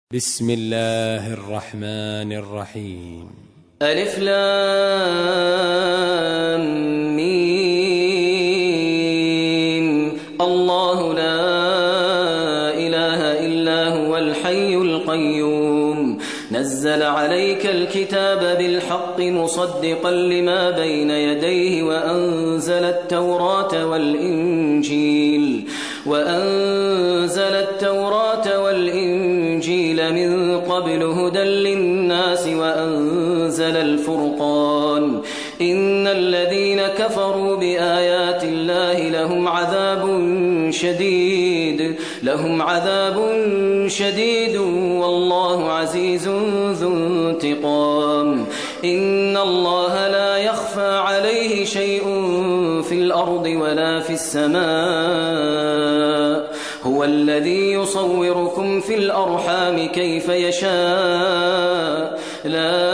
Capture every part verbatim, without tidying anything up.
بسم الله الرحمن الرحيم. ألف لام ميم. الله لا إله إلا هو الحي القيوم نزل عليك الكتاب بالحق مصدقا لما بين يديه وأنزل التوراة والإنجيل وأنزل التوراة والإنجيل من قبل هدى للناس وأنزل الفرقان إن الذين كفروا بآيات الله لهم عذاب شديد لهم عذاب شديد والله عزيز ذو انتقام إن الله لا يخفى عليه شيء في الأرض ولا في السماء هو الذي يصوركم في الأرحام كيف يشاء لا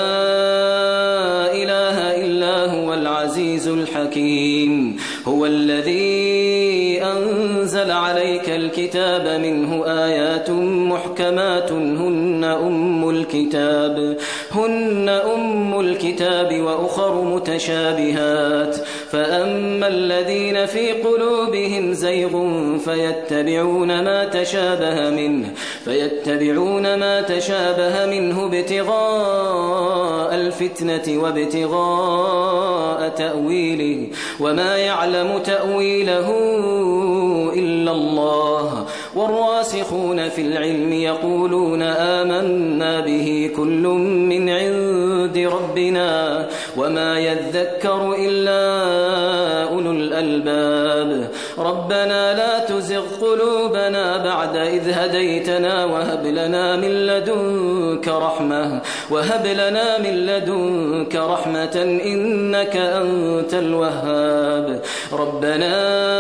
إله إلا هو العزيز الحكيم هو الذي أنزل عليك الكتاب منه آيات محكمات هن أم الكتاب هن أم الكتاب وأخر متشابهات فأما الذين في قلوبهم زيغ فيتبعون ما تشابه منه فيتبعون ما تشابه منه ابتغاء الفتنة وابتغاء تأويله وما يعلم تأويله إلا الله والراسخون في العلم يقولون آمنا به كل من عند ربنا وما يذكر إلا أولو الألباب ربنا لا تزغ قلوبنا بعد إذ هديتنا وهب لنا من لدنك رحمة وهب لنا من لدنك رحمة إنك أنت الوهاب ربنا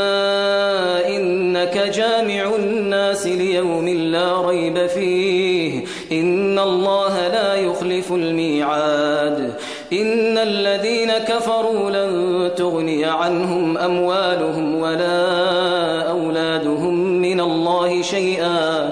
إنك جامع الناس ليوم لا ريب فيه إن الله لا يخلف الميعاد إن الذين كفروا لن تغني عنهم أموالهم ولا أولادهم من الله شيئا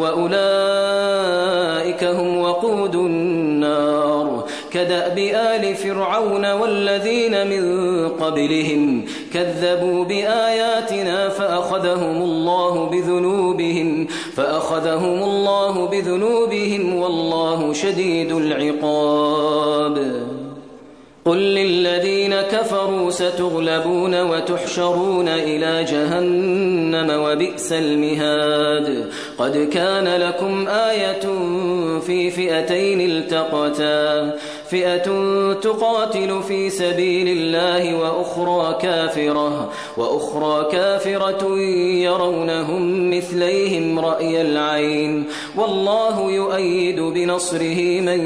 وأولئك هم وقود النار كدأب آل فرعون والذين من قبلهم كذبوا بآياتنا فأخذهم الله بذنوبهم فأخذهم الله بذنوبهم والله شديد العقاب قل للذين كفروا ستغلبون وتحشرون إلى جهنم وبئس المهاد قد كان لكم آية في فئتين التقتا فئة تقاتل في سبيل الله وأخرى كافرة وأخرى كافرة يرونهم مثليهم رأي العين والله يؤيد بنصره من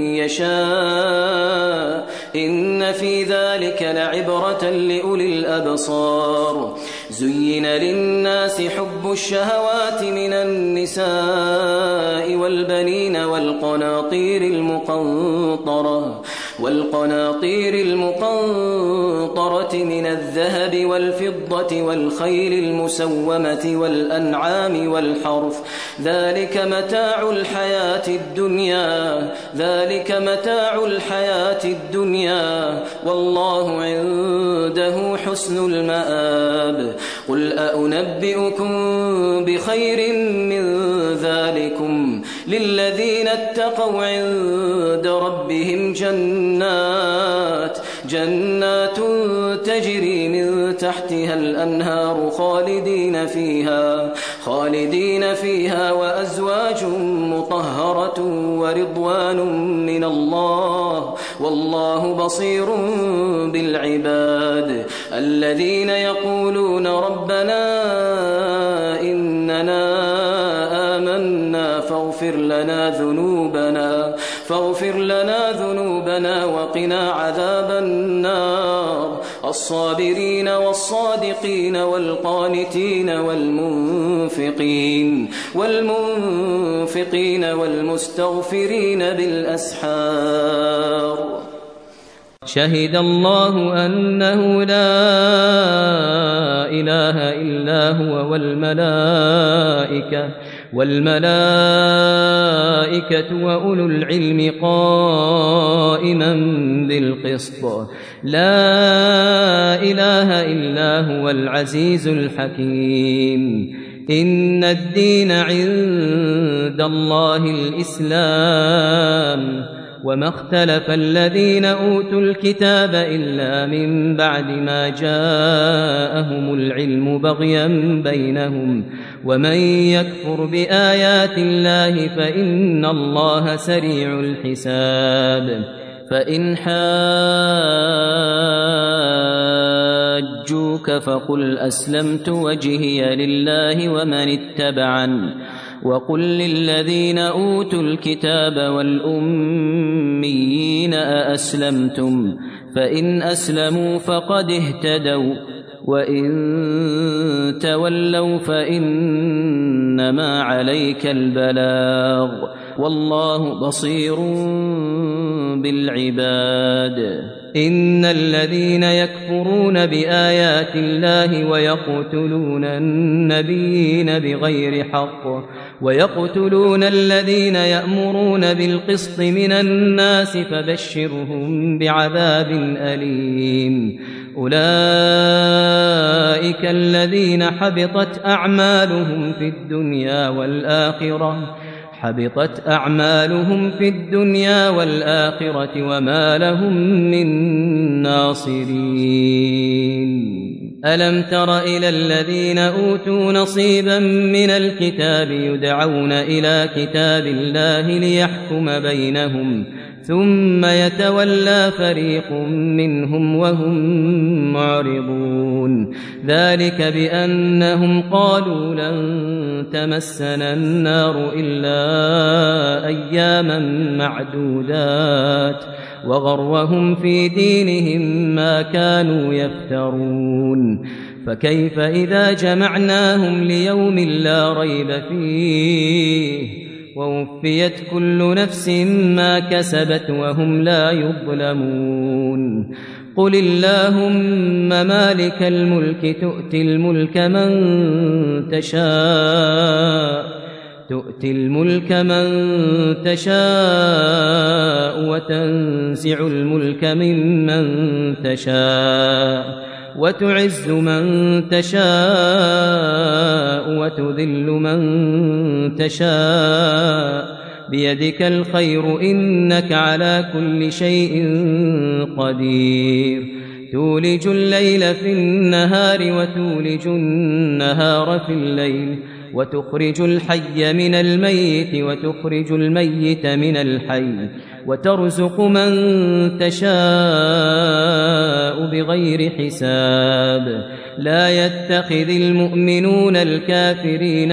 يشاء إن في ذلك لعبرة لأولي الأبصار زين للناس حب الشهوات من النساء والبنين والقناطير المقنطرة والقناطير المقنطرة من الذهب والفضة والخيل المسومة والأنعام والحرث ذلك متاع الحياة الدنيا ذلك متاع الحياة الدنيا والله عنده حسن المآب قل أأنبئكم بخير من ذلكم للذين اتقوا عند ربهم جنات جنات تجري من تحتها الأنهار خالدين فيها خالدين فيها وأزواج مطهرة ورضوان من الله والله بصير بالعباد الذين يقولون ربنا إننا آمنا فاغفر لنا ذنوبنا فاغفر لنا ذنوبنا وقنا عذاب النار الصابرين والصادقين والقانتين والمنفقين والمنفقين والمستغفرين بالأسحار شهد الله أنه لا إله إلا هو والملائكة والملائكة والملائكة وأولو العلم قائما بالقسط لا إله إلا هو العزيز الحكيم إن الدين عند الله الإسلام وما اختلف الذين أوتوا الكتاب إلا من بعد ما جاءهم العلم بغيا بينهم ومن يكفر بآيات الله فإن الله سريع الحساب فإن حاجوك فقل أسلمت وجهي لله ومن اتبعن وقل للذين أوتوا الكتاب والأميين أأسلمتم فإن أسلموا فقد اهتدوا وإن تولوا فإنما عليك البلاغ والله بصير بالعباد إن الذين يكفرون بآيات الله ويقتلون النبيين بغير حق ويقتلون الذين يأمرون بالقسط من الناس فبشرهم بعذاب أليم أولئك الذين حبطت أعمالهم في الدنيا والآخرة حبطت أعمالهم في الدنيا والآخرة وما لهم من ناصرين ألم تر إلى الذين أوتوا نصيبا من الكتاب يدعون إلى كتاب الله ليحكم بينهم ثم يتولى فريق منهم وهم معرضون ذلك بأنهم قالوا لن تمسنا النار إلا أياما معدودات وغرهم في دينهم ما كانوا يفترون فكيف إذا جمعناهم ليوم لا ريب فيه ووفيت كل نفس ما كسبت وهم لا يظلمون قل اللهم مالك الملك تؤتي الملك من تشاء تؤتي الملك من تشاء وتنزع الملك ممن تشاء وتعز من تشاء وتذل من تشاء بيدك الخير إنك على كل شيء قدير تولج الليل في النهار وتولج النهار في الليل وتخرج الحي من الميت وتخرج الميت من الحي وترزق من تشاء بغير حساب لا يتخذ المؤمنون الكافرين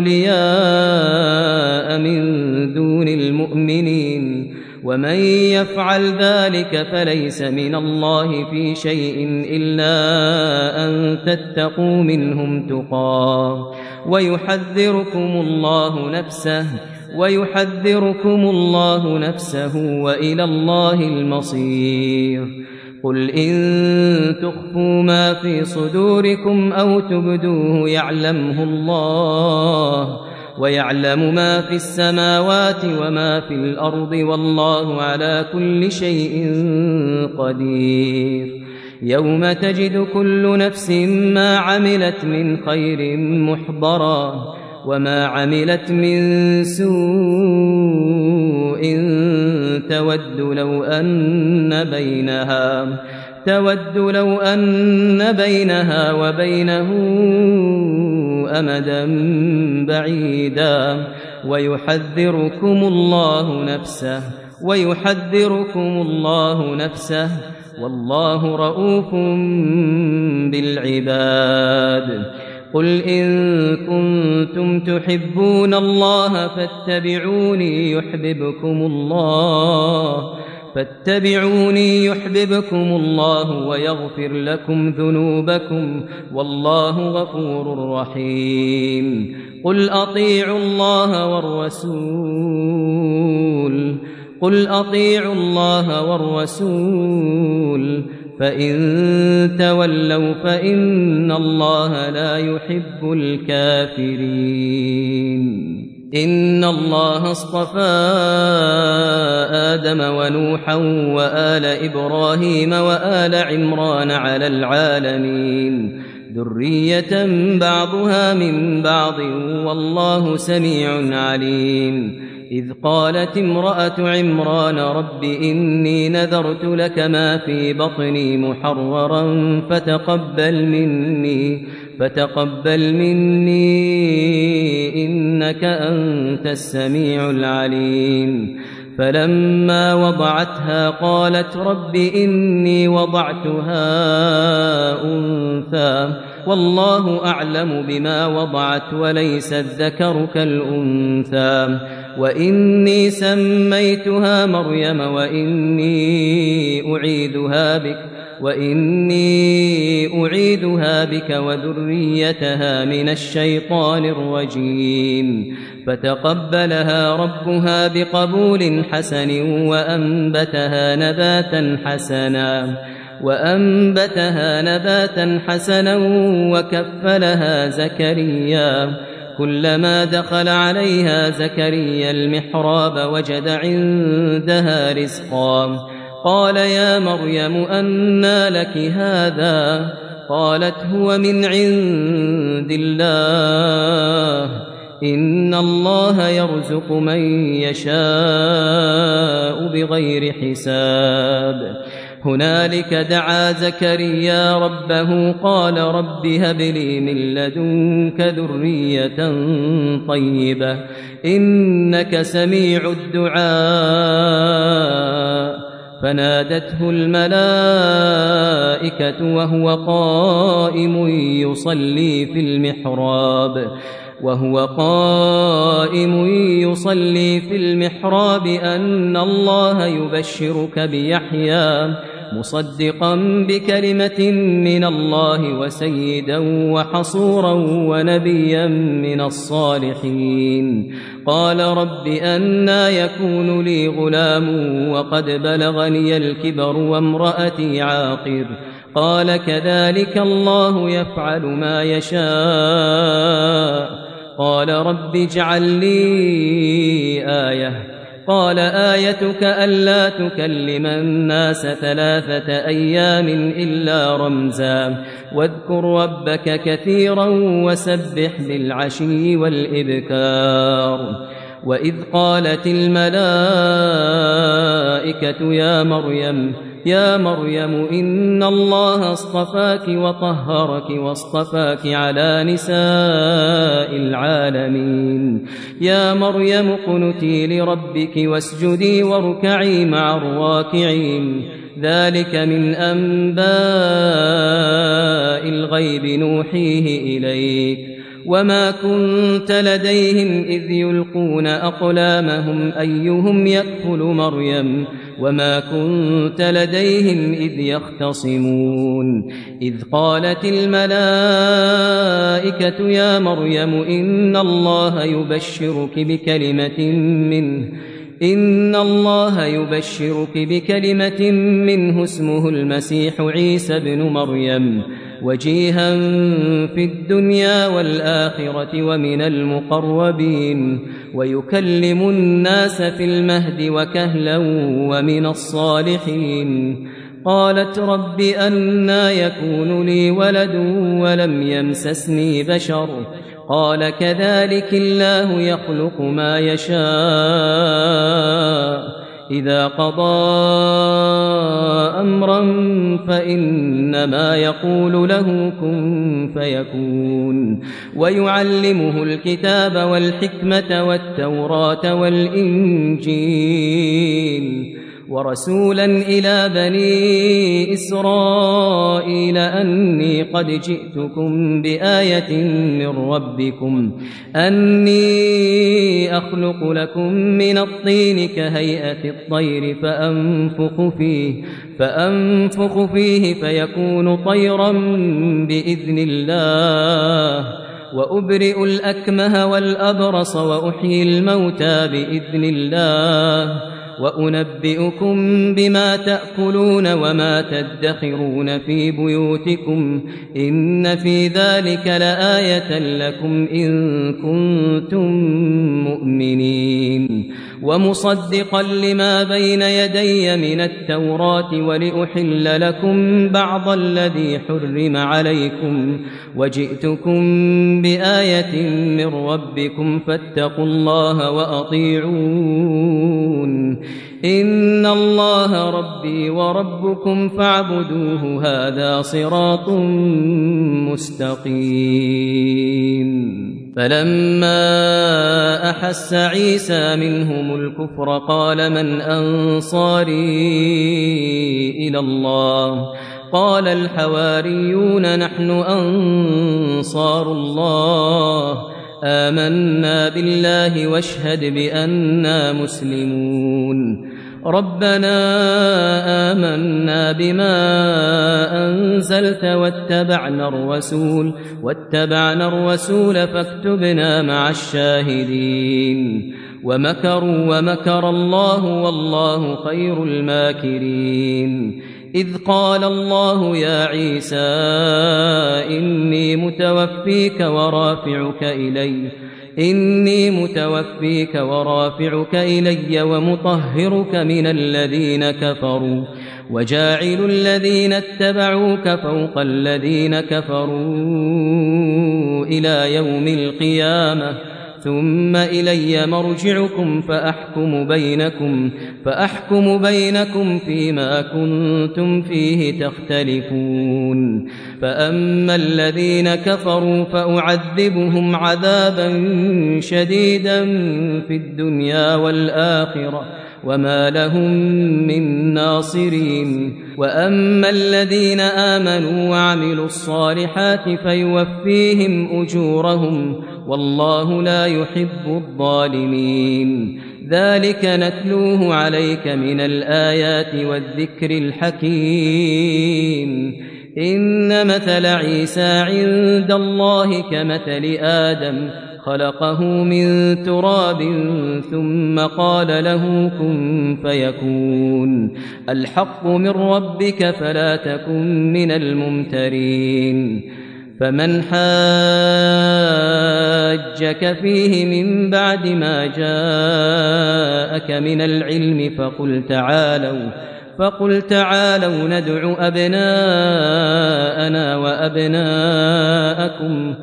أولياء من دون المؤمنين ومن يفعل ذلك فليس من الله في شيء إلا أن تتقوا منهم تقاه ويحذركم الله نفسه ويحذركم الله نفسه وإلى الله المصير قل إن تخفوا ما في صدوركم أو تبدوه يعلمه الله ويعلم ما في السماوات وما في الأرض والله على كل شيء قدير يوم تجد كل نفس ما عملت من خير محضرا وما عملت من سوء تود لو أن بينها تود لو أن بينها وبينه أمدا بعيدا ويحذركم الله نفسه ويحذركم الله نفسه والله رؤوف بالعباد قل إن كنتم تحبون الله فاتبعوني يحببكم الله فاتبعوني يحببكم الله ويغفر لكم ذنوبكم والله غفور رحيم قل أطيعوا الله والرسول قل أطيعوا الله والرسول فإن تولوا فإن الله لا يحب الكافرين إن الله اصطفى آدم ونوحا وآل إبراهيم وآل عمران على العالمين ذرية بعضها من بعض والله سميع عليم. إذ قالت امرأة عمران رب إني نذرت لك ما في بطني محررا فتقبل مني فتقبل مني إنك أنت السميع العليم. فلما وضعتها قالت رب إني وضعتها أنثى والله أعلم بما وضعت وليس الذكر كالأنثى وإني سميتها مريم وإني أعيذها بك وإني أعيذها بك وذريتها من الشيطان الرجيم. فتقبلها ربها بقبول حسن وأنبتها نباتا حسنا وأنبتها نباتا حسنا وكفلها زكريا كلما دخل عليها زكريا المحراب وجد عندها رزقا قال يا مريم أنى لك هذا قالت هو من عند الله إن الله يرزق من يشاء بغير حساب. هنالك دعا زكريا ربه قال رب هب لي من لدنك ذرية طيبة إنك سميع الدعاء. فنادته الملائكة وهو قائم يصلي في المحراب وهو قائم يصلي في المحراب أن الله يبشرك بيحيى مصدقا بكلمة من الله وسيدا وحصورا ونبيا من الصالحين. قال رب أنى يكون لي غلام وقد بلغني الكبر وامرأتي عاقر قال كذلك الله يفعل ما يشاء. قال رب اجعل لي آية قال آيتك ألا تكلم الناس ثلاثة أيام إلا رمزا واذكر ربك كثيرا وسبح بالعشي والإبكار. وإذ قالت الملائكة يا مريم يا مريم إن الله اصطفاك وطهرك واصطفاك على نساء العالمين. يا مريم اقنتي لربك واسجدي واركعي مع الراكعين. ذلك من أنباء الغيب نوحيه إليك وما كنت لديهم إذ يلقون أقلامهم أيهم يكفل مريم وما كنت لديهم إذ يختصمون. إذ قالت الملائكة يا مريم إن الله يبشرك بكلمة منه إن الله يبشرك بكلمة منه اسمه المسيح عيسى ابن مريم وجيها في الدنيا والآخرة ومن المقربين ويكلم الناس في المهد وكهلا ومن الصالحين. قالت رب أنى يكون لي ولد ولم يمسسني بشر قال كذلك الله يخلق ما يشاء إذا قضى أمرا فإنما يقول له كن فيكون. ويعلمه الكتاب والحكمة والتوراة والإنجيل ورسولا إلى بني إسرائيل أني قد جئتكم بآية من ربكم أني أخلق لكم من الطين كهيئة الطير فأنفخ فيه فأنفخ فيه فيكون طيرا بإذن الله وأبرئ الأكمه والأبرص وأحيي الموتى بإذن الله وأنبئكم بما تأكلون وما تدخرون في بيوتكم إن في ذلك لآية لكم إن كنتم مؤمنين ومصدقا لما بين يدي من التوراة ولأحل لكم بعض الذي حرم عليكم وجئتكم بآية من ربكم فاتقوا الله وأطيعون إن الله ربي وربكم فاعبدوه هذا صراط مستقيم فلما أحس عيسى منهم الكفر قال من أنصاري إلى الله قال الحواريون نحن أنصار الله آمنا بالله واشهد بأننا مسلمون ربنا آمنا بما أنزلت واتبعنا الرسول واتبعنا الرسول فاكتبنا مع الشاهدين ومكروا ومكر الله والله خير الماكرين إذ قال الله يا عيسى إني متوفيك ورافعك إلي إني متوفيك ورافعك إلي ومطهرك من الذين كفروا وجاعل الذين اتبعوك فوق الذين كفروا إلى يوم القيامة ثم إلي مرجعكم فأحكم بينكم فأحكم بينكم فيما كنتم فيه تختلفون فأما الذين كفروا فأعذبهم عذابا شديدا في الدنيا والآخرة وما لهم من ناصرين وأما الذين آمنوا وعملوا الصالحات فيوفيهم أجورهم والله لا يحب الظالمين ذلك نتلوه عليك من الآيات والذكر الحكيم إن مثل عيسى عند الله كمثل آدم خلقه من تراب ثم قال له كن فيكون الحق من ربك فلا تكن من الممترين فمن حاجك فيه من بعد ما جاءك من العلم فقل تعالوا فقل تعالوا ندع أبناءنا وأبناءكم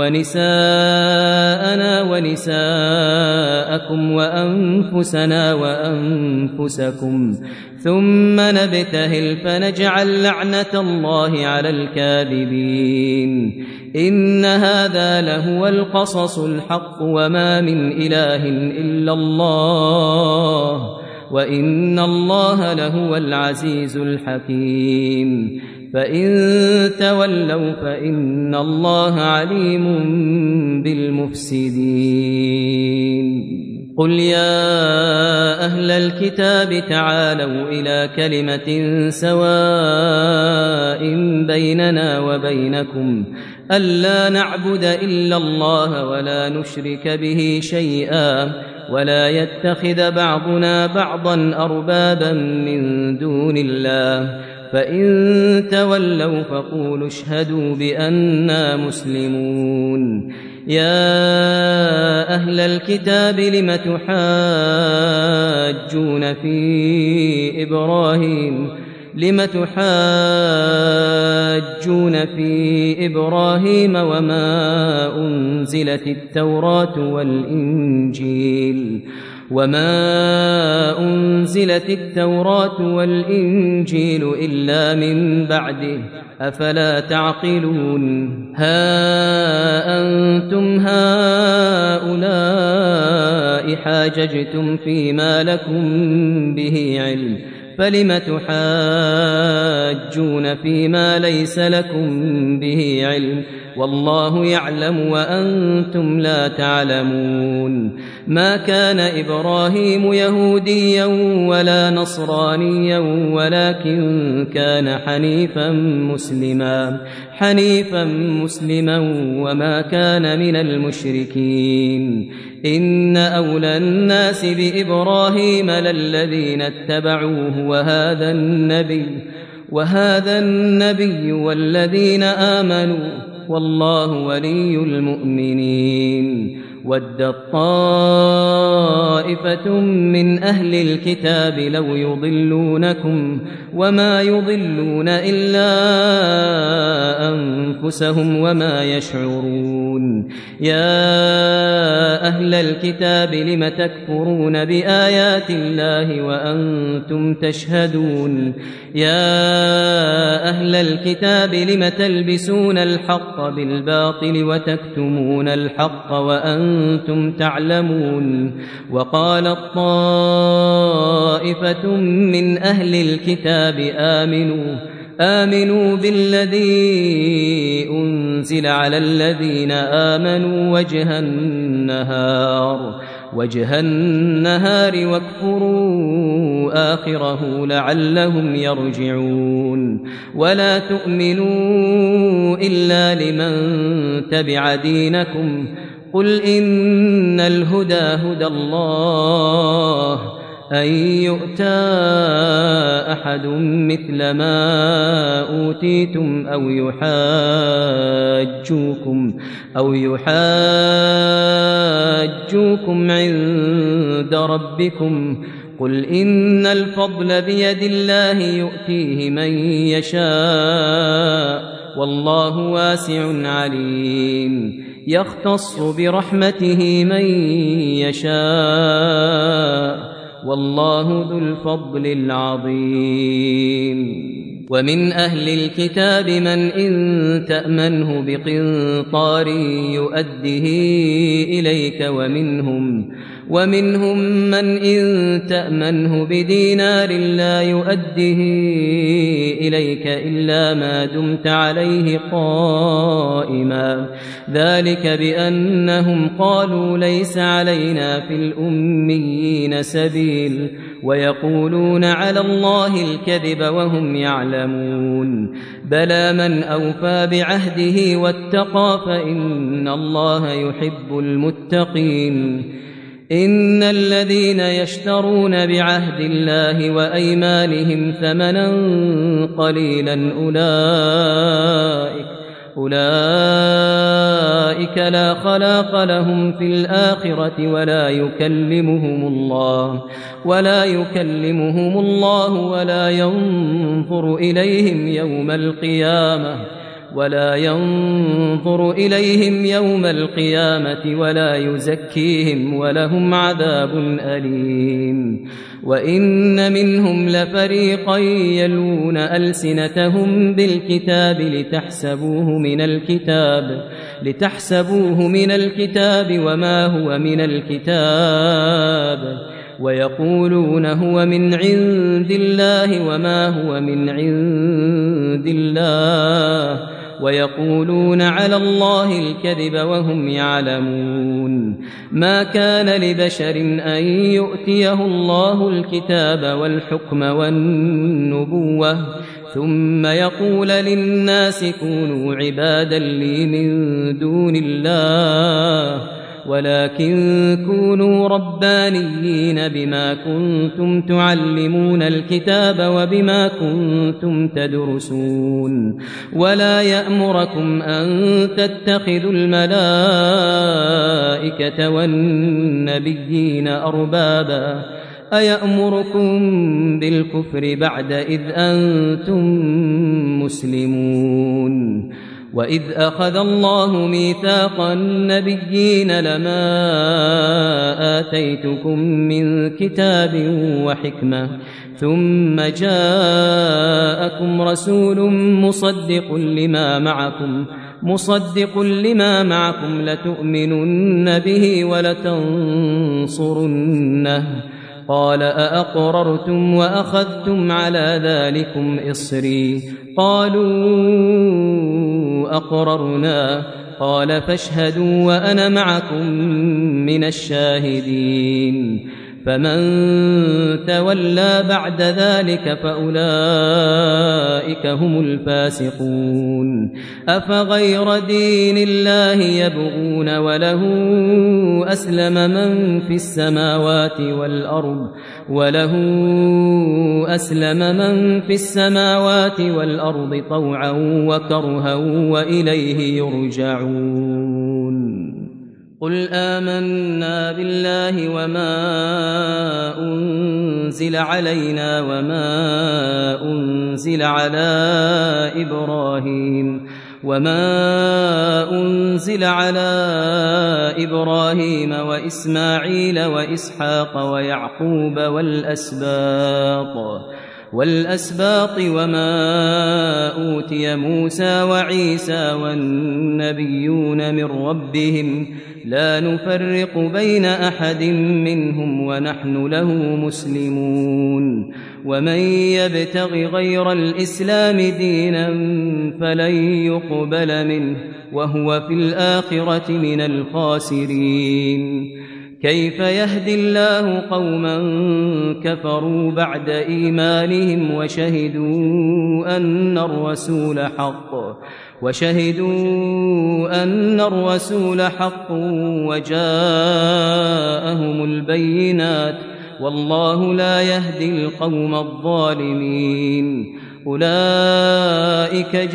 ونساءنا ونساءكم وأنفسنا وأنفسكم ثم نبتهل فنجعل لعنة الله على الكاذبين إن هذا لهو القصص الحق وما من إله إلا الله وإن الله لهو العزيز الحكيم فإن تولوا فإن الله عليم بالمفسدين قل يا أهل الكتاب تعالوا إلى كلمة سواء بيننا وبينكم ألا نعبد إلا الله ولا نشرك به شيئا ولا يتخذ بعضنا بعضا أربابا من دون الله فإن تولوا فقولوا اشهدوا بأننا مسلمون يا أهل الكتاب لم تحاجون في إبراهيم لم تحاجون في إبراهيم وما أنزلت التوراة والإنجيل وما أنزلت التوراة والإنجيل إلا من بعده أفلا تعقلون ها أنتم هؤلاء حاججتم فيما لكم به علم فلم تحاجون فيما ليس لكم به علم والله يعلم وأنتم لا تعلمون ما كان إبراهيم يهوديا ولا نصرانيا ولكن كان حنيفا مسلما حنيفا مسلما وما كان من المشركين إن أولى الناس بإبراهيم للذين اتبعوه وهذا النبي وهذا النبي والذين آمنوا والله ولي المؤمنين ودت طائفة من أهل الكتاب لو يضلونكم وما يضلون إلا أنفسهم وما يشعرون يا أهل الكتاب لم تكفرون بآيات الله وأنتم تشهدون يا أهل الكتاب لم تلبسون الحق بالباطل وتكتمون الحق وأنتم تعلمون وقالت طائفة من أهل الكتاب آمنوا آمنوا بالذي أنزل على الذين آمنوا وجه النهار وجه النهار واكفروا آخره لعلهم يرجعون ولا تؤمنوا إلا لمن تبع دينكم قل إن الهدى هدى الله أن يؤتى أحد مثل ما أوتيتم أو يحاجوكم أو يحاجوكم عند ربكم قل إن الفضل بيد الله يؤتيه من يشاء والله واسع عليم يختص برحمته من يشاء والله ذو الفضل العظيم ومن أهل الكتاب من إن تأمنه بقنطار يؤده إليك ومنهم ومنهم من إن تأمنه بدينار لا يؤده إليك إلا ما دمت عليه قائما ذلك بأنهم قالوا ليس علينا في الأميين سبيل ويقولون على الله الكذب وهم يعلمون بلى من أوفى بعهده واتقى فإن الله يحب المتقين إن الذين يشترون بعهد الله وأيمانهم ثمنا قليلا أولئك أولئك لا خلاق لهم في الآخرة ولا يكلمهم الله ولا يكلمهم الله ولا ينظر إليهم يوم القيامة ولا ينظر إليهم يوم القيامة ولا يزكيهم ولهم عذاب أليم وإن منهم لفريقا يلون ألسنتهم بالكتاب لتحسبوه من الكتاب لتحسبوه من الكتاب وما هو من الكتاب ويقولون هو من عند الله وما هو من عند الله ويقولون على الله الكذب وهم يعلمون ما كان لبشر أن يؤتيه الله الكتاب والحكم والنبوة ثم يقول للناس كونوا عبادا لي من دون الله ولكن كونوا ربانيين بما كنتم تعلمون الكتاب وبما كنتم تدرسون ولا يأمركم أن تتخذوا الملائكة والنبيين أربابا أيأمركم بالكفر بعد إذ أنتم مسلمون وإذ أخذ الله ميثاق النبيين لما آتيتكم من كتاب وحكمة ثم جاءكم رسول مصدق لما معكم مصدق لما معكم لتؤمنن به ولتنصرنه قال أأقررتم وأخذتم على ذلكم إصري قالوا أقررنا قال فاشهدوا وأنا معكم من الشاهدين فمن تولى بعد ذلك فأولئك هم الفاسقون أفغير دين الله يبغون وله أسلم من في السماوات والأرض وله أسلم من في السماوات والأرض طوعا وكرها وإليه يرجعون قل آمنا بالله وما أنزل علينا وما أنزل على إبراهيم وما أنزل على إبراهيم وإسماعيل وإسحاق ويعقوب والأسباط والأسباط وما أوتي موسى وعيسى والنبيون من ربهم لا نفرق بين أحد منهم ونحن له مسلمون ومن يبتغ غير الإسلام دينا فلن يقبل منه وهو في الآخرة من الخاسرين كيف يهدي الله قوما كفروا بعد إيمانهم وشهدوا أن الرسول حق وشهدوا أن الرسول حق وجاءهم البينات والله لا يهدي القوم الظالمين أولئك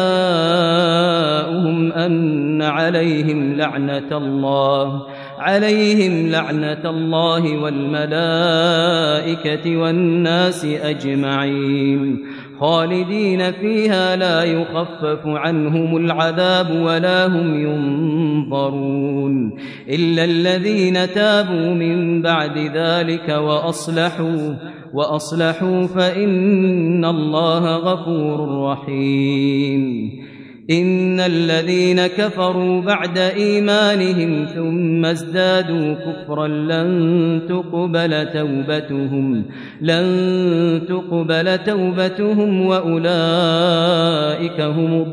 جزاؤهم أن عليهم لعنة الله عليهم لعنة الله والملائكة والناس أجمعين خالدين فيها لا يخفف عنهم العذاب ولا هم ينظرون إلا الذين تابوا من بعد ذلك وأصلحوا وأصلحوا فإن الله غفور رحيم إن الذين كفروا بعد إيمانهم ثم ازدادوا كفرا لن تقبل توبتهم لن تقبل توبتهم وأولئك هم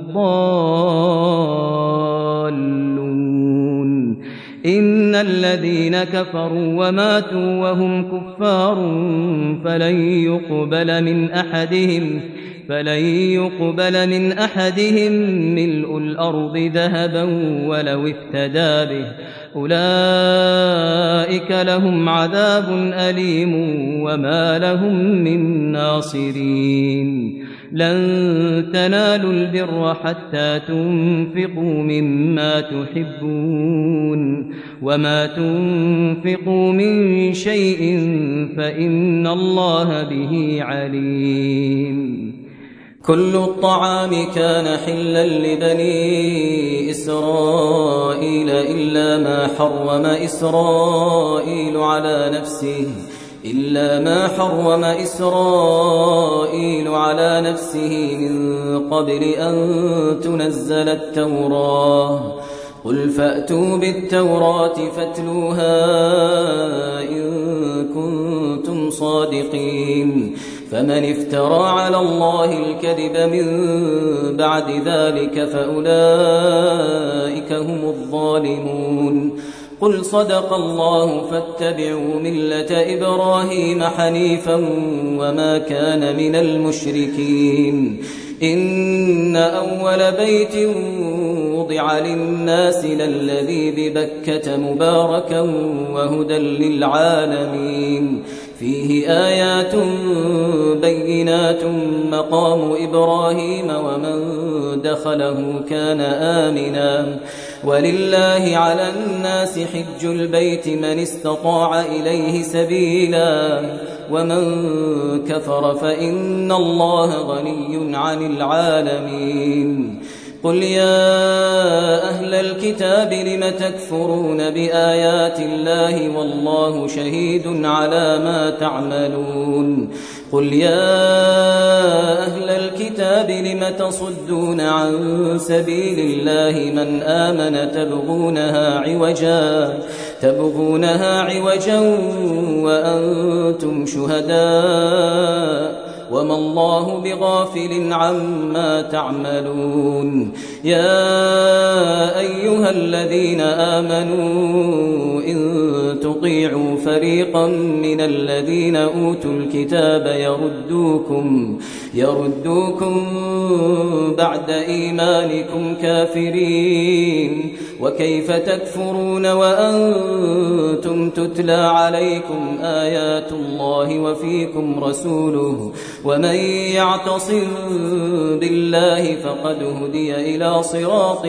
الضالون إن الذين كفروا وماتوا وهم كفار فلن يقبل من أحدهم فلن يقبل من أحدهم ملء الأرض ذهبا ولو افتدى به أولئك لهم عذاب أليم وما لهم من ناصرين لن تنالوا البر حتى تنفقوا مما تحبون وما تنفقوا من شيء فإن الله به عليم كل الطعام كان حلا لبني إسرائيل إلا ما حرم إسرائيل على نفسه إلا ما حرم إسرائيل على نفسه من قبل أن تنزل التوراة قل فأتوا بالتوراة فاتلوها إن كنتم صادقين فمن افترى على الله الكذب من بعد ذلك فأولئك هم الظالمون قل صدق الله فاتبعوا ملة إبراهيم حنيفا وما كان من المشركين إن أول بيت وضع للناس للذي ببكة مباركا وهدى للعالمين فيه آيات بينات مقام إبراهيم ومن دخله كان آمنا ولله على الناس حج البيت من استطاع إليه سبيلا ومن كفر فإن الله غني عن العالمين قل يا أهل الكتاب لم تكفرون بآيات الله والله شهيد على ما تعملون قل يا أهل الكتاب لم تصدون عن سبيل الله من آمن تبغونها عوجا تبغونها عوجا وأنتم شهداء وما الله بغافل عما تعملون يا أيها الذين آمنوا إن تطيعوا فريقا من الذين أوتوا الكتاب يردوكم يردوكم بعد إيمانكم كافرين وكيف تكفرون وأنتم تتلى عليكم آيات الله وفيكم رسوله ومن يعتصم بالله فقد هدي إلى صراط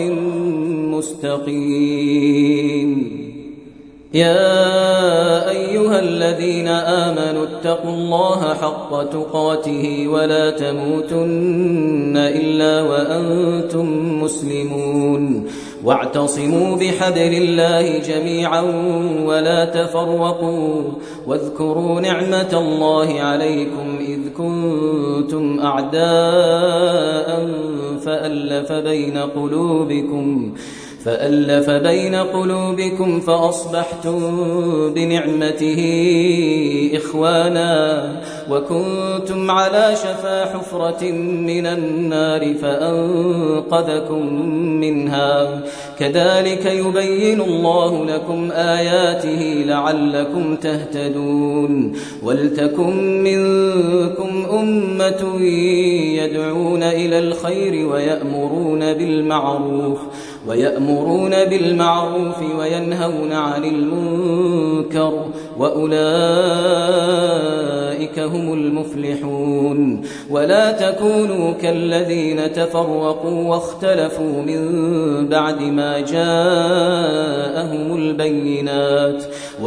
مستقيم يا أيها الذين آمنوا اتقوا الله حق تقاته ولا تموتن إلا وأنتم مسلمون واعتصموا بحبل الله جميعا ولا تفرقوا واذكروا نعمة الله عليكم إذ كنتم أعداء فألف بين قلوبكم فألف بين قلوبكم فأصبحتم بنعمته إخوانا وكنتم على شفا حفرة من النار فأنقذكم منها كذلك يبين الله لكم آياته لعلكم تهتدون ولتكن منكم أمة يدعون إلى الخير ويأمرون بالمعروف ويأمرون بالمعروف وينهون عن المنكر وأولئك هم المفلحون ولا تكونوا كالذين تفرقوا واختلفوا من بعد ما جاءهم البينات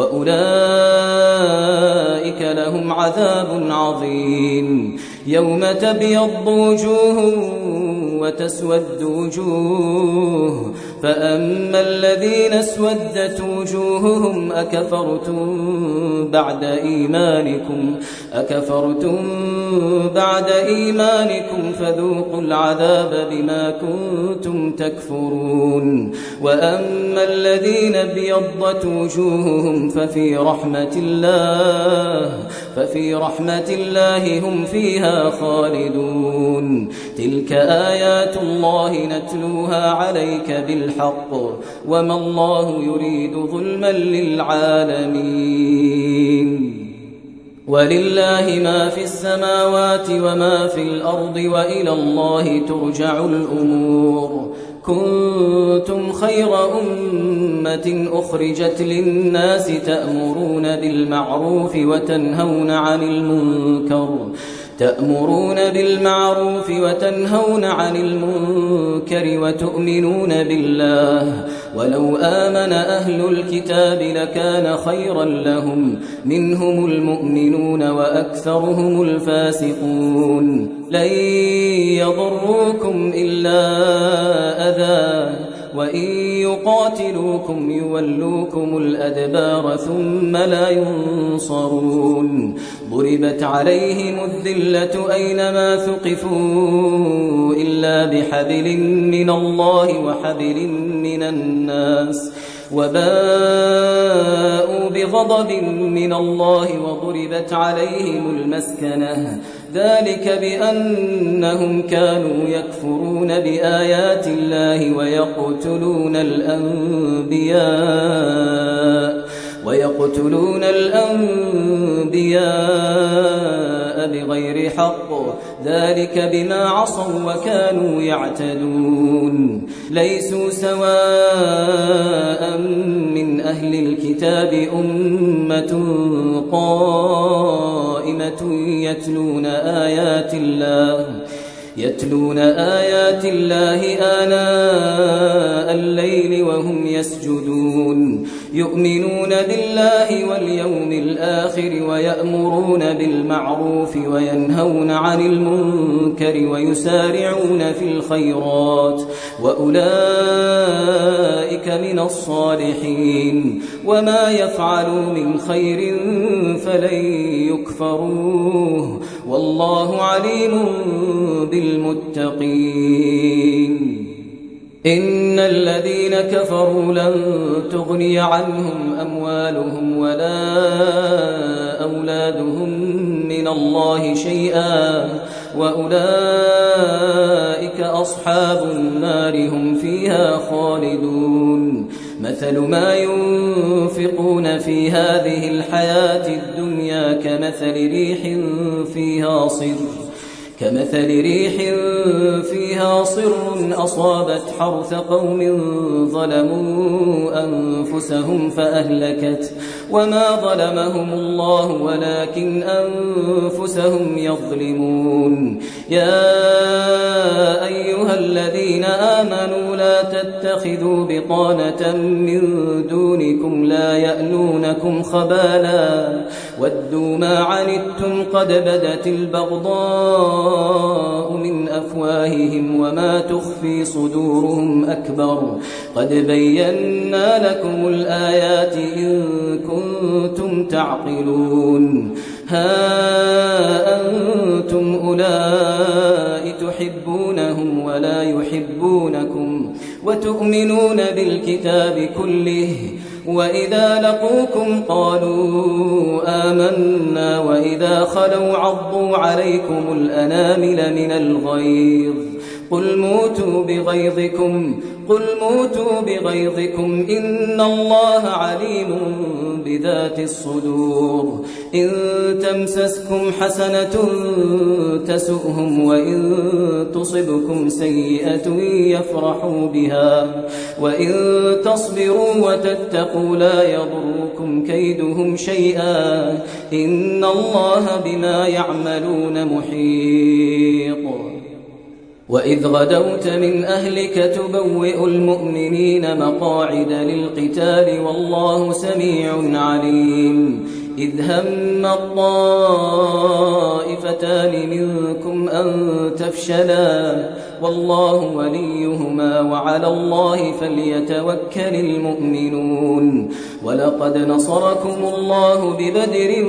وأولئك لهم عذاب عظيم يوم تبيض وجوه وتسود وجوه فأما الذين اسودت وجوههم أكفرتم بعد إيمانكم أكفرتم بعد إيمانكم فذوقوا العذاب بما كنتم تكفرون وأما الذين ابيضت وجوههم ففي رحمة الله ففي رحمة الله هم فيها خالدون تلك آيات الله نتلوها عليك بالحق وما الله يريد ظلما للعالمين ولله ما في السماوات وما في الأرض وإلى الله ترجع الأمور كنتم خير أمة أخرجت للناس تأمرون بالمعروف وتنهون عن المنكر تأمرون بالمعروف وتنهون عن المنكر وتؤمنون بالله ولو آمن أهل الكتاب لكان خيرا لهم منهم المؤمنون وأكثرهم الفاسقون لن يضروكم إلا أذى وإن يقاتلوكم يولوكم الأدبار ثم لا ينصرون ضربت عليهم الذلة أينما ثقفوا إلا بحبل من الله وحبل من الناس وباءوا بغضب من الله وضربت عليهم المسكنة ذلك بأنهم كانوا يكفرون بآيات الله ويقتلون الأنبياء ويقتلون الأنبياء بغير حق ذلك بما عصوا وكانوا يعتدون ليسوا سواء من أهل الكتاب أمة قائمة يتلون آيات الله يتلون آيات الله آناء الليل وهم يسجدون يؤمنون بالله واليوم الآخر ويأمرون بالمعروف وينهون عن المنكر ويسارعون في الخيرات وأولئك من الصالحين وما يفعلوا من خير فلن يكفروه والله عليم بالمتقين إن الذين كفروا لن تغني عنهم أموالهم ولا أولادهم من الله شيئا وأولئك أصحاب النار هم فيها خالدون مثل ما ينفقون في هذه الحياة الدنيا كمثل ريح فيها صر كمثل ريح فيها صر أصابت حرث قوم ظلموا أنفسهم فأهلكت وما ظلمهم الله ولكن أنفسهم يظلمون يا أيها الذين آمنوا لا تتخذوا بطانة من دونكم لا يألونكم خبالا ودوا ما عنتم قد بدت البغضاء من أفواههم وما تخفي صدورهم أكبر قد بينا لكم الآيات إن كنتم تعقلون ها أنتم أولئك تحبونهم ولا يحبونكم وتؤمنون بالكتاب كله وإذا لقوكم قالوا آمنا وإذا خلوا عضوا عليكم الأنامل من الغيظ قل موتوا بغيظكم قل موتوا بغيظكم إن الله عليم بذات الصدور إن تمسسكم حسنة تسؤهم وإن تصبكم سيئة يفرحوا بها وإن تصبروا وتتقوا لا يضركم كيدهم شيئا إن الله بما يعملون محيط وإذ غدوت من أهلك تبوئ المؤمنين مقاعد للقتال والله سميع عليم إذ هم الطائفتان منكم أن تفشلا والله وليهما وعلى الله فليتوكل المؤمنون ولقد نصركم الله ببدر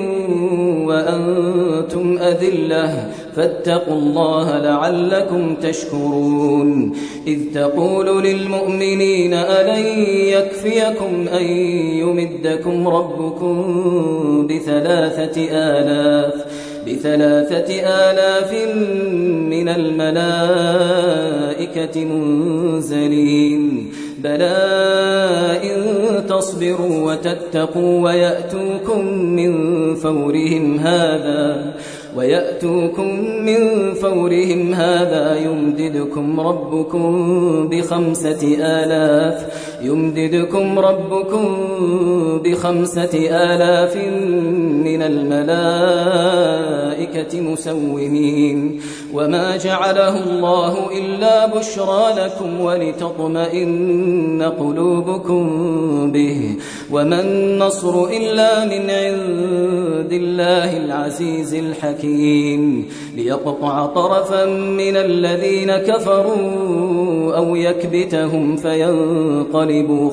وأنتم أذلة فاتقوا الله لعلكم تشكرون إذ تقول للمؤمنين ألن يكفيكم أن يمدكم ربكم بثلاثة آلاف بثلاثة آلاف من الملائكة منزلين بلى إن تصبروا وتتقوا ويأتوكم من فورهم هذا ويأتوكم من فورهم هذا يمددكم ربكم بخمسة آلاف يمددكم ربكم بخمسة آلاف من الملائكة مسومين وما جعله الله إلا بشرى لكم ولتطمئن قلوبكم به وما النصر إلا من عند الله العزيز الحكيم ليقطع طرفا من الذين كفروا أو يكبتهم فينقلبوا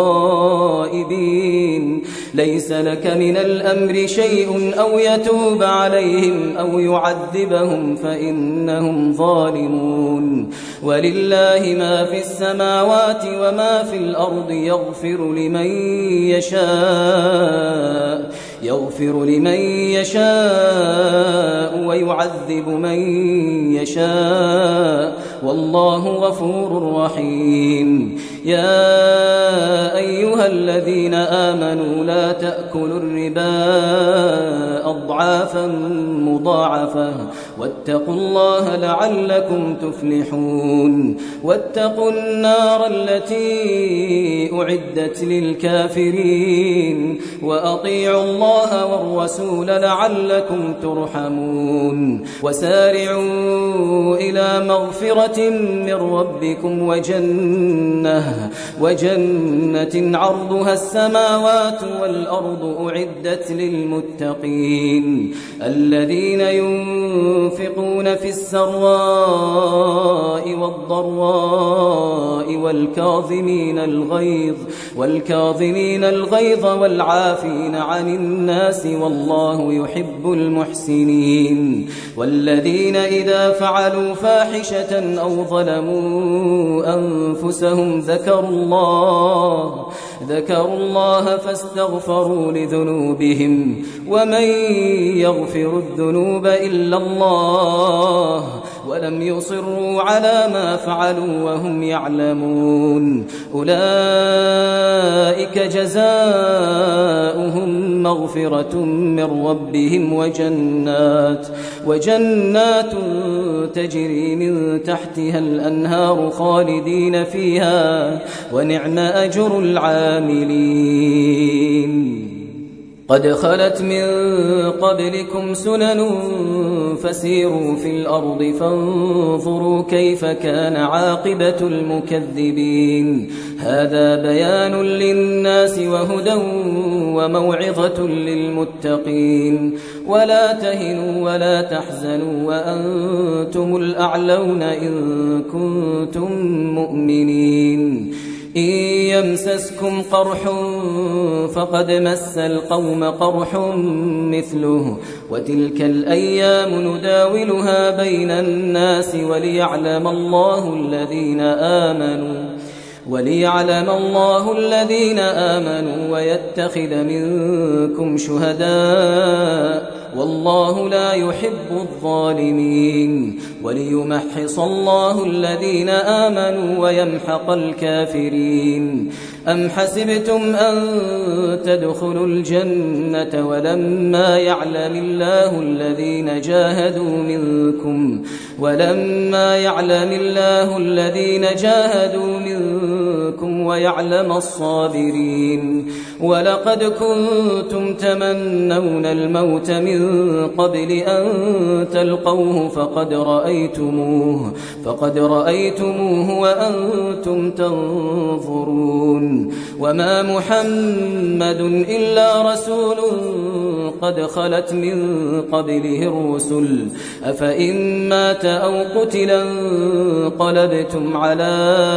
خائبين ليس لك من الأمر شيء أو يتوب عليهم أو يعذبهم فإنهم ظالمون ولله ما في السماوات وما في الأرض يغفر لمن يشاء يغفر لمن يشاء ويعذب من يشاء والله غفور رحيم يا أيها الذين آمنوا لا تأكلوا الربا أضعافا مضاعفة واتقوا الله لعلكم تفلحون واتقوا النار التي أعدت للكافرين وأطيعوا الله والرسول لعلكم ترحمون وسارعوا إلى مغفرة من ربكم وجنة وجنة عرضها السماوات والأرض أعدت للمتقين الذين ينفقون في السراء والضراء والكاظمين الغيظ والكاظمين الغيظ والعافين عن الناس والله يحب المحسنين والذين إذا فعلوا فاحشة أو ظلموا أنفسهم ذكروا الله ذكروا الله فاستغفروا لذنوبهم ومن يغفر الذنوب إلا الله ولم يصروا على ما فعلوا وهم يعلمون أولئك جزاؤهم مغفرة من ربهم وجنات وجنات تجري من تحتها الأنهار خالدين فيها ونعم أجر العاملين قد خلت من قبلكم سنن فسيروا في الأرض فانظروا كيف كان عاقبة المكذبين هذا بيان للناس وهدى وموعظة للمتقين ولا تهنوا ولا تحزنوا وأنتم الأعلون إن كنتم مؤمنين إن يمسسكم قرح فقد مس القوم قرح مثله وتلك الأيام نداولها بين الناس وليعلم الله الذين آمنوا وليعلم الله الذين آمنوا ويتخذ منكم شهداء والله لا يحب الظالمين وليمحص الله الذين آمنوا ويمحق الكافرين أم حسبتم أن تدخلوا الجنة ولما يعلم الله الذين جاهدوا منكم ولما يعلم الله الذين جاهدوا منكم ويعلم الصابرين ولقد كنتم تمنون الموت من قبل أن تلقوه فقد رأيتموه فقد رأيتموه وأنتم تنظرون وما محمد إلا رسول قد خلت من قبله الرسل أفإن مات أو قتلا انقلبتم على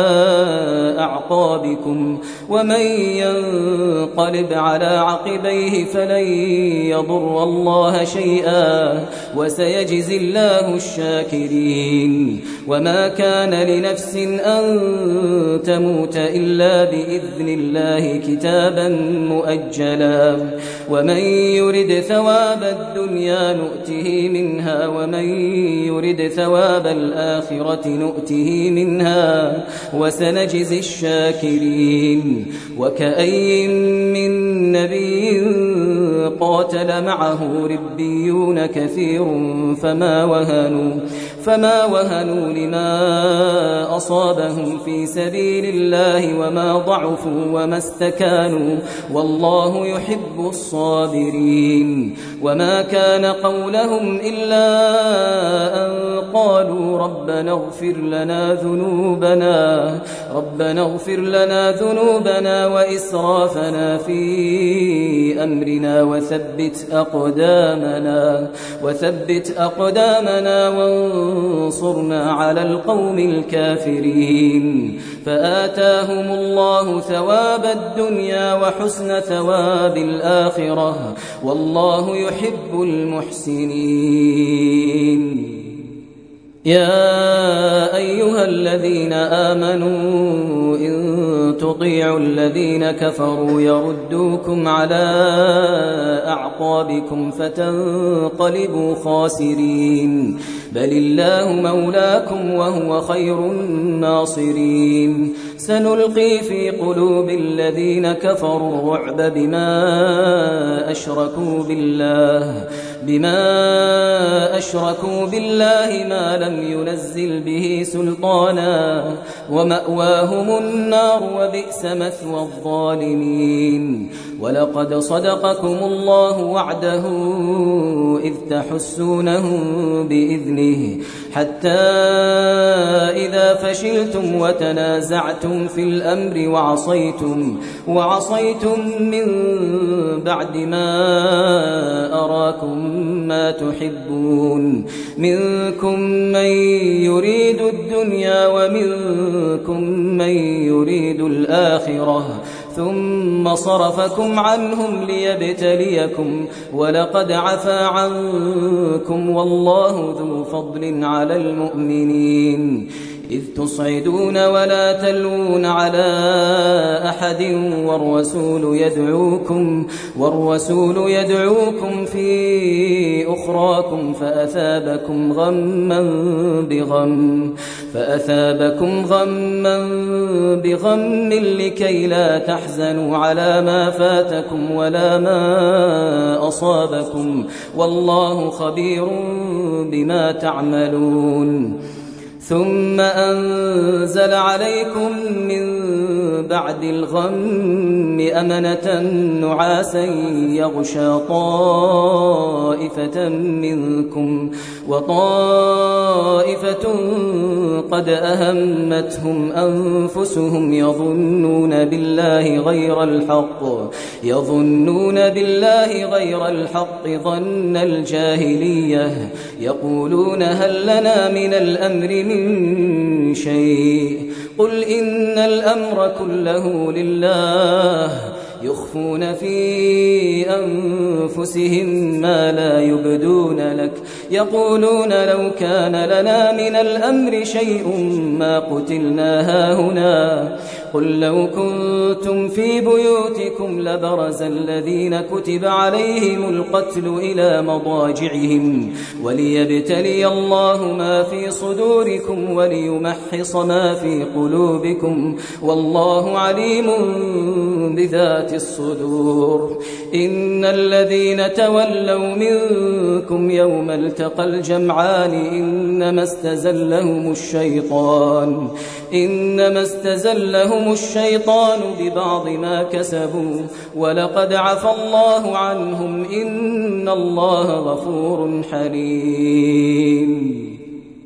أعقابكم ومن ينقلب على عقبيه فلن يضر الله شيئا وسيجزي الله الشاكرين وما كان لنفس أن تموت إلا بإذن الله كتابا مؤجلا ومن يرد ثواب الدنيا نؤته منها ومن يرد ثواب الآخرة نؤته منها وسنجزي الشاكرين وكأي من نبي قاتل معه ربيون كثير فما وهنوا فما وهنوا لما أصابهم في سبيل الله وما ضعفوا وما استكانوا والله يحب الصابرين وما كان قولهم إلا أن قالوا ربنا اغفر لنا ذنوبنا ربنا اغفر لنا ذنوبنا وإسرافنا في أمرنا وثبت أقدامنا وثبت أقدامنا وانصرنا على القوم الكافرين فآتاهم الله ثواب الدنيا وحسن ثواب الآخرة والله يحب المحسنين يا أيها الذين آمنوا إن تطيعوا الذين كفروا يردوكم على أعقابكم فتنقلبوا خاسرين بل الله مولاكم وهو خير الناصرين سنلقي في قلوب الذين كفروا الرعب بما أشركوا بالله بما أشركوا بالله ما لم ينزل به سلطانا ومأواهم النار وبئس مثوى الظالمين ولقد صدقكم الله وعده إذ تحسونهم بإذنه حتى إذا فشلتم وتنازعتم في الأمر وعصيتم وعصيتم من بعد ما أراكم ما تحبون منكم من يريد الدنيا ومنكم من يريد الآخرة ثم صرفكم عنهم ليبتليكم ولقد عفا عنكم والله ذو فضل على المؤمنين إذ تصعدون ولا تلوون على أحد والرسول يدعوكم, والرسول يدعوكم في أخراكم فأثابكم غما بغم, فأثابكم غما بغم لكي لا تحزنوا على ما فاتكم ولا ما أصابكم والله خبير بما تعملون. ثم أنزل عليكم من بعد الغم أمنة نعاسا يغشى طائفة منكم وطائفة قد أهمتهم أنفسهم يظنون بالله غير الحق يظنون بالله غير الحق ظن الجاهلية يقولون هل لنا من الأمر من شيء قل إن الأمر كله لله يخفون في أنفسهم ما لا يبدون لك يقولون لو كان لنا من الأمر شيء ما قتلنا هاهنا قل لو كنتم في بيوتكم لبرز الذين كتب عليهم القتل إلى مضاجعهم وليبتلي الله ما في صدوركم وليمحص ما في قلوبكم والله عليم بذات الصدور. إن الذين تولوا منكم يوم التقى الجمعان إنما استزلهم الشيطان إنما استزلهم الشيطان ببعض ما كسبوا ولقد عفى الله عنهم إن الله غفور حليم.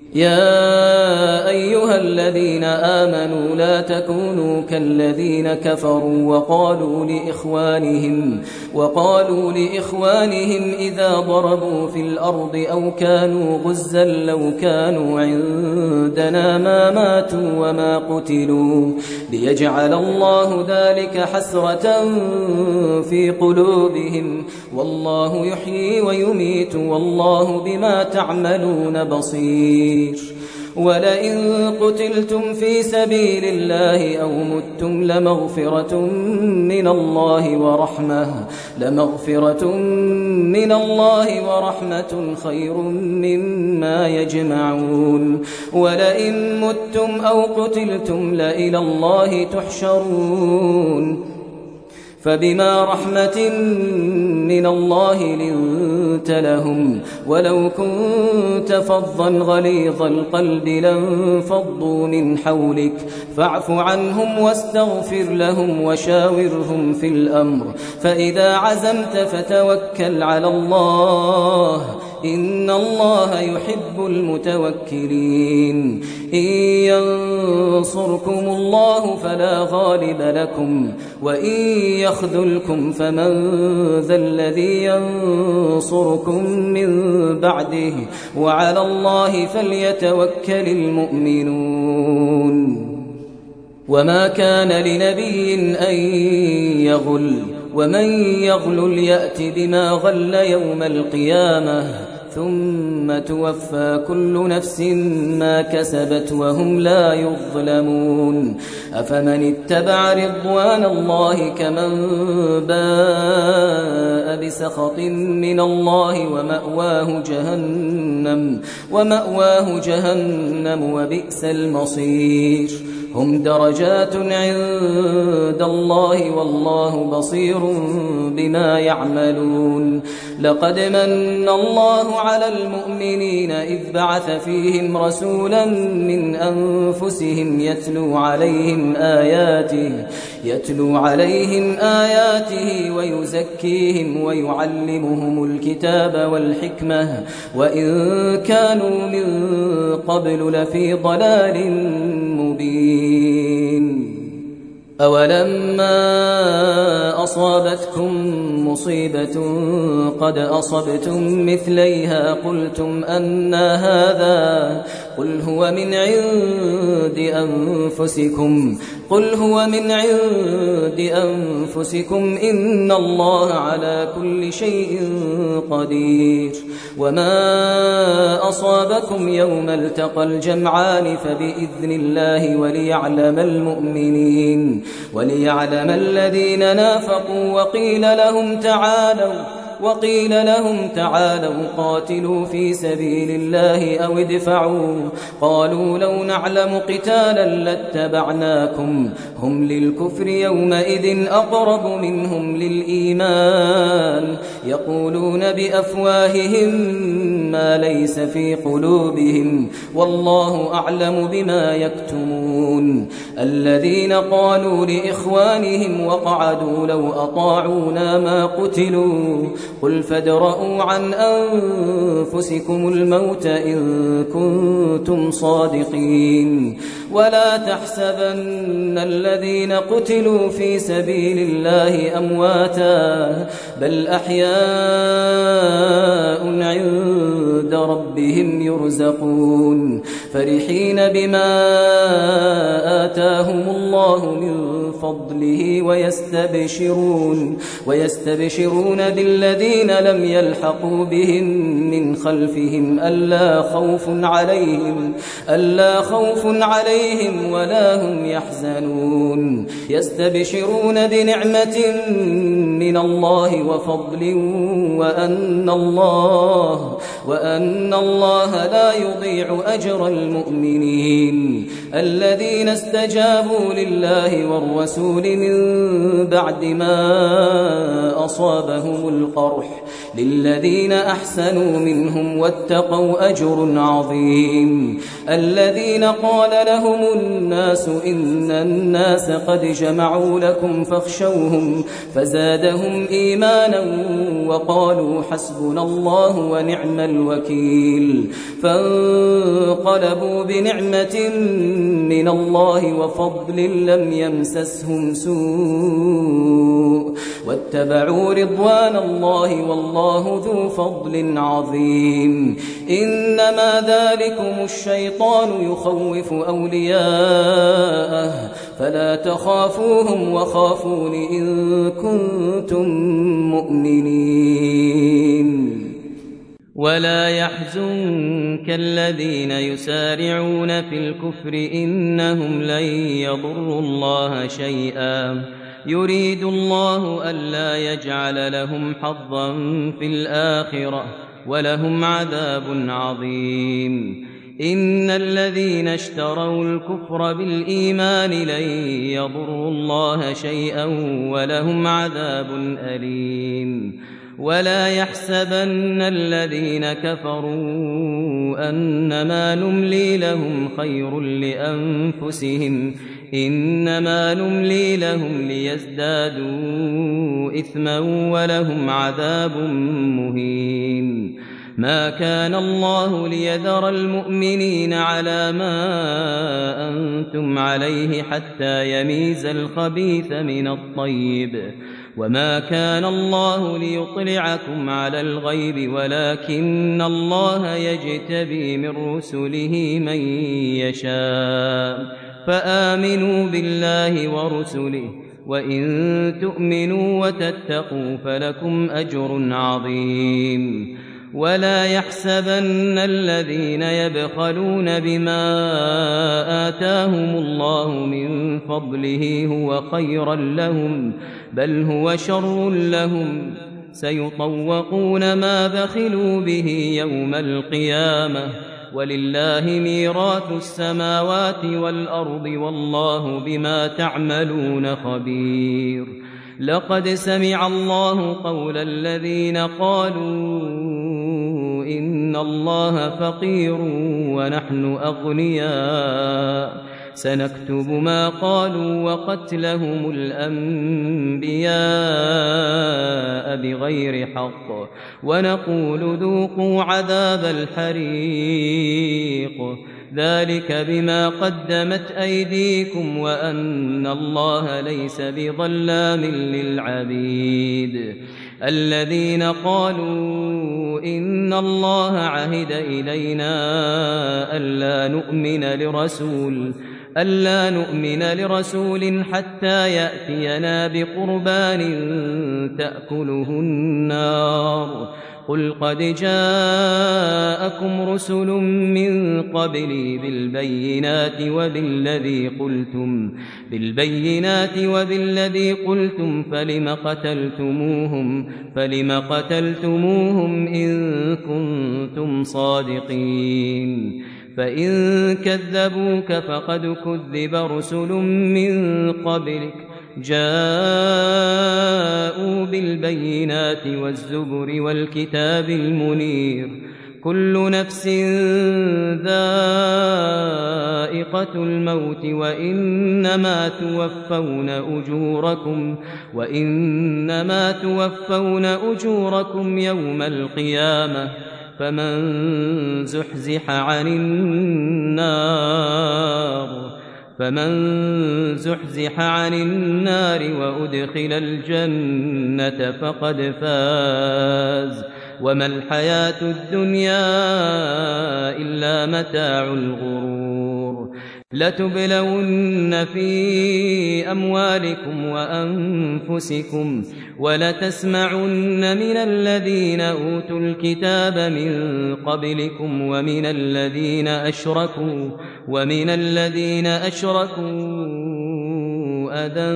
يا أيها الذين آمنوا لا تكونوا كالذين كفروا وقالوا لإخوانهم وقالوا لإخوانهم إذا ضربوا في الأرض أو كانوا غزا لو كانوا عندنا ما ماتوا وما قتلوا ليجعل الله ذلك حسرة في قلوبهم والله يحيي ويميت والله بما تعملون بصير. ولئن قتلتم في سبيل الله أو متم لمغفرة من الله ورحمة لمغفرة من الله ورحمة خير مما يجمعون. ولئن متم أو قتلتم لإلى الله تحشرون. فبما رحمة من الله لنت لهم ولو كنت فظا غليظ القلب لانفضوا من حولك فاعف عنهم واستغفر لهم وشاورهم في الأمر فإذا عزمت فتوكل على الله إن الله يحب المتوكلين. إن ينصركم الله فلا غالب لكم وإن يخذلكم فمن ذا الذي ينصركم من بعده وعلى الله فليتوكل المؤمنون. وما كان لنبي أن يغل ومن يغلل يأت بما غل يوم القيامة ثم توفى كل نفس ما كسبت وهم لا يظلمون. أفمن اتبع رضوان الله كمن باء بسخط من الله ومأواه جهنم ومأواه جهنم وبئس المصير. هم درجات عند الله والله بصير بما يعملون. لقد من الله على المؤمنين إذ بعث فيهم رسولا من أنفسهم يتلو عليهم آياته يتلو عليهم آياته ويزكيهم ويعلمهم الكتاب والحكمة وإن كانوا من قبل لفي ضلال مبين. أولما أصابتكم مصيبة قد أصبتم مثليها قلتم أنى هذا قل هو من عند أنفسكم قل هو من عند أنفسكم إن الله على كل شيء قدير. وما أصابكم يوم التقى الجمعان فبإذن الله وليعلم المؤمنين وليعلم الذين نافقوا وقيل لهم تعالوا وقيل لهم تعالوا قاتلوا في سبيل الله أو ادفعوا قالوا لو نعلم قتالا لاتبعناكم هم للكفر يومئذ أقرب منهم للإيمان يقولون بأفواههم ما ليس في قلوبهم والله أعلم بما يكتمون الذين قالوا لإخوانهم وقعدوا لو أطاعونا ما قتلوا قل فادرءوا عن أنفسكم الموت إن كنتم صادقين ولا تحسبن الذين قتلوا في سبيل الله أمواتا بل أحياء عند ربهم يرزقون فرحين بما آتاهم الله من فضله ويستبشرون ويستبشرون بالذين لم يلحقوا بهم من خلفهم ألا خوف عليهم ألا خوف عليهم ولا هم يحزنون يستبشرون بنعمة من الله وفضل وأن الله وأن الله لا يضيع أجر المؤمنين الذين استجابوا لله والرسول من بعد ما أصابهم القرح للذين أحسنوا منهم واتقوا أجر عظيم الذين قال لهم الناس إن الناس قد جمعوا لكم فاخشوهم فزادهم إيمانا وقالوا حسبنا الله ونعم الوكيل فانقلبوا بنعمة من الله وفضل لم يمسسهم سوء واتبعوا رضوان الله والله ذو فضل عظيم إنما ذلكم الشيطان يخوف أولياءه فلا تخافوهم وخافون إن كنتم مؤمنين ولا يحزنك الذين يسارعون في الكفر إنهم لن يضروا الله شيئا يريد الله ألا يجعل لهم حظا في الآخرة ولهم عذاب عظيم إن الذين اشتروا الكفر بالإيمان لن يضروا الله شيئا ولهم عذاب أليم ولا يحسبن الذين كفروا أنما نملي لهم خير لأنفسهم إنما نملي لهم ليزدادوا إثما ولهم عذاب مهين ما كان الله ليذر المؤمنين على ما أنتم عليه حتى يميز الخبيث من الطيب وما كان الله ليطلعكم على الغيب ولكن الله يجتبي من رسله من يشاء فآمنوا بالله ورسله وإن تؤمنوا وتتقوا فلكم أجر عظيم ولا يحسبن الذين يبخلون بما آتاهم الله من فضله هو خيرا لهم بل هو شر لهم سيطوقون ما بخلوا به يوم القيامة ولله ميراث السماوات والأرض والله بما تعملون خبير لقد سمع الله قول الذين قالوا إن الله فقير ونحن أغنياء سنكتب ما قالوا وقتلهم الأنبياء بغير حق ونقول ذوقوا عذاب الحريق ذلك بما قدمت أيديكم وأن الله ليس بظلام للعبيد الذين قالوا إن الله عهد إلينا ألا نؤمن لرسول ألا نؤمن لرسول حتى يأتينا بقربان تأكله النار قل قد جاءكم رسل من قبلي بالبينات وبالذي قلتم بالبينات وبالذي قلتم فلم قتلتموهم فلم قتلتموهم إن كنتم صادقين فإن كذبوك فقد كذب رسل من قبلك جاءوا بالبينات والزبر والكتاب المنير كل نفس ذائقة الموت وإنما توفون أجوركم وإنما توفون أجوركم يوم القيامة فمن زحزح عن النار فمن زحزح عن النار وأدخل الجنة فقد فاز وما الحياة الدنيا إلا متاع الغرور لتبلون في أموالكم وأنفسكم ولتسمعن من الذين أوتوا الكتاب من قبلكم ومن الذين أشركوا ومن الذين أشركوا أذى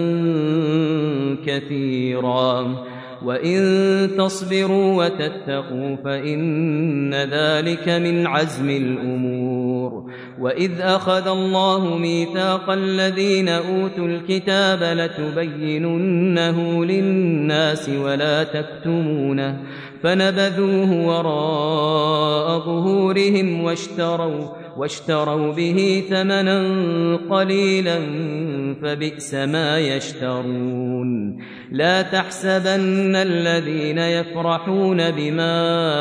كثيرا وإن تصبروا وتتقوا فإن ذلك من عزم الأمور وإذ أخذ الله ميثاق الذين أوتوا الكتاب لتبيننه للناس ولا تكتمونه فنبذوه وراء ظهورهم واشتروا واشتروا به ثمنا قليلا فبئس ما يشترون لا تحسبن الذين يفرحون بما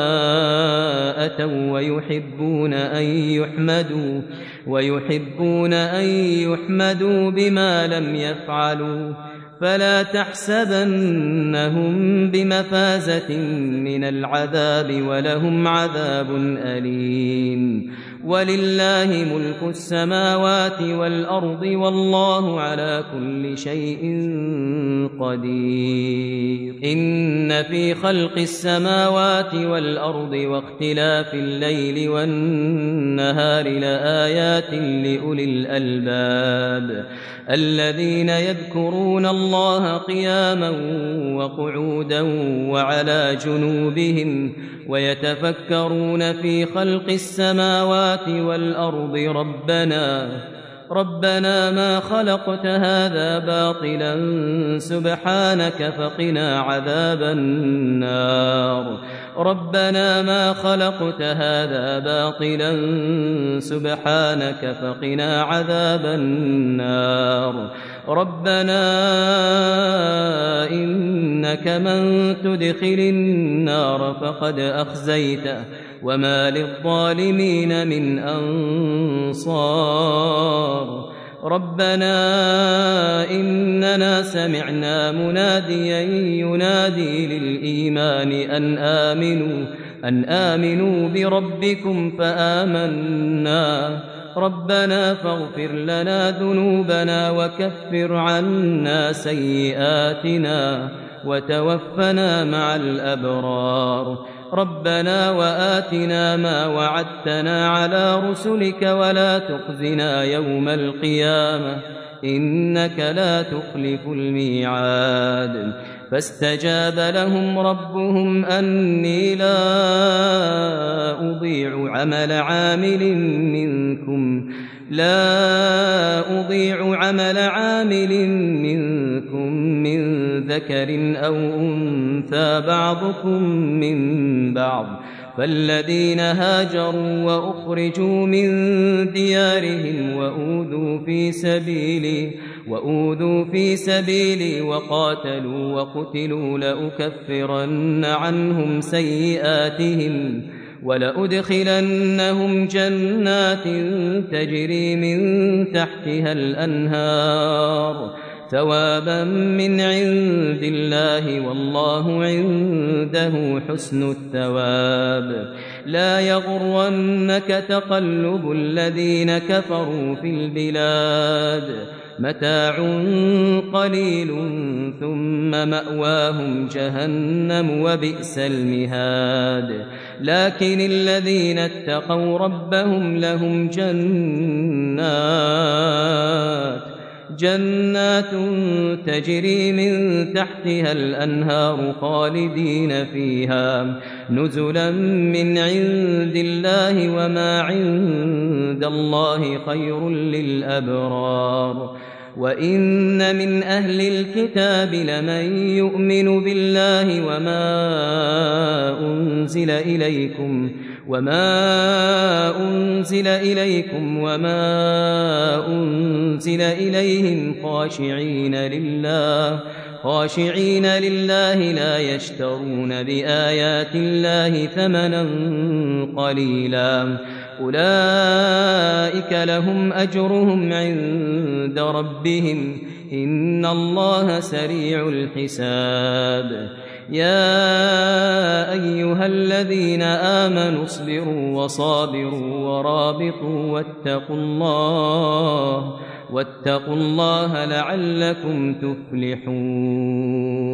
أتوا ويحبون أن يحمدوا ويحبون أن يحمدوا بما لم يفعلوا فلا تحسبنهم بمفازة من العذاب ولهم عذاب أليم ولله ملك السماوات والأرض والله على كل شيء قدير إن في خلق السماوات والأرض واختلاف الليل والنهار لآيات لأولي الألباب الذين يذكرون الله قياما وقعودا وعلى جنوبهم ويتفكرون في خلق السماوات والأرض ربنا ربنا ما خلقت هذا باطلا سبحانك فقنا عذاب النار ربنا ما خلقت هذا باطلا سبحانك فقنا عذاب النار ربنا إنك من تدخل النار فقد أخزيته وما للظالمين من أنصار ربنا إننا سمعنا مناديا ينادي للإيمان أن آمنوا أن آمنوا بربكم فآمنا ربنا فاغفر لنا ذنوبنا وكفر عنا سيئاتنا وتوفنا مع الأبرار ربنا وآتنا ما وعدتنا على رسلك ولا تخزنا يوم القيامة إنك لا تخلف الميعاد فاستجاب لهم ربهم أني لا أضيع عمل عامل منكم لا أضيع عمل عامل منكم من ذكر أو أنثى بعضكم من بعض فالذين هاجروا وأخرجوا من ديارهم وأوذوا في سبيلي وأوذوا في سبيلي وقاتلوا وقتلوا لأكفرن عنهم سيئاتهم ولأدخلنهم جنات تجري من تحتها الأنهار ثوابا من عند الله والله عنده حسن الثواب لا يغرنك تقلب الذين كفروا في البلاد متاع قليل ثم مأواهم جهنم وبئس المهاد لكن الذين اتقوا ربهم لهم جنات جنات تجري من تحتها الأنهار خالدين فيها نزلا من عند الله وما عند الله خير للأبرار وإن من أهل الكتاب لمن يؤمن بالله وما أنزل إليكم وما أنزل إليكم وما أنزل إليهم خاشعين لله خاشعين لله لا يشترون بآيات الله ثمنا قليلا أولئك لهم أجرهم عند ربهم إن الله سريع الحساب يا أيها الذين آمنوا اصبروا وصابروا ورابطوا واتقوا الله واتقوا الله لعلكم تفلحون